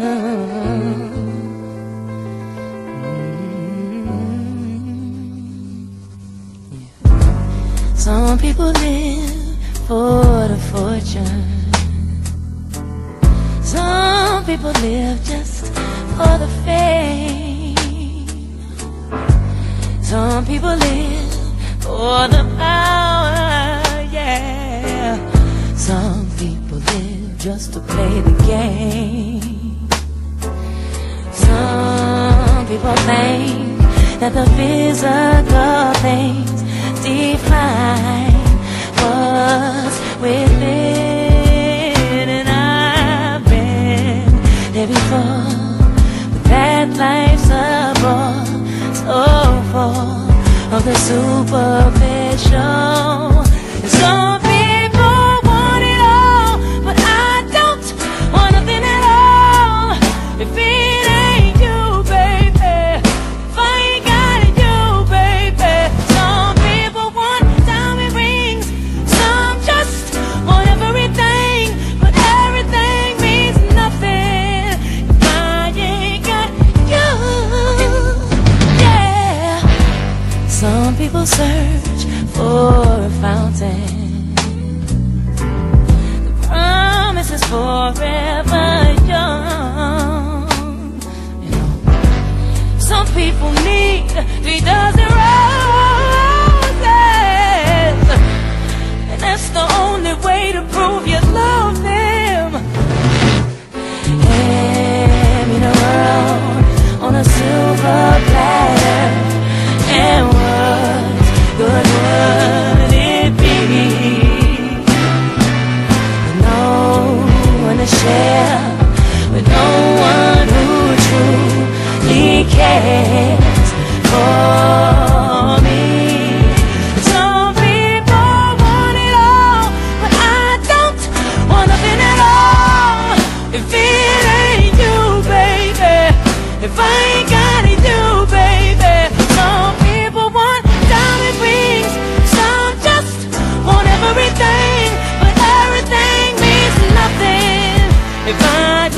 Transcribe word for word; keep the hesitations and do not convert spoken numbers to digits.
Some people live for the fortune. Some people live just for the fame. Some people live for the power, yeah. Some people live just to play the game. Some people think that the physical things define what's within, and I've been there before, but that life's a bore so full of the superficial. And some people want it all, but I don't want nothing at all. If it ain't you, baby, if I ain't got it, you, baby. Some people want diamond rings, some just want everything, but everything means nothing if I ain't got you. Yeah. Some people search for a fountain. The promise is forever young. You know, some people need three dozen roses, and that's the only way to prove you love them. Hand me the world on a silver platter, and what good would it be with no one to share, with no one who truly cares for me? Some people want it all, but I don't want nothing at all. If it ain't you, baby, if I ain't got it, you, baby. Some people want diamond rings, some just want everything, but everything means nothing if I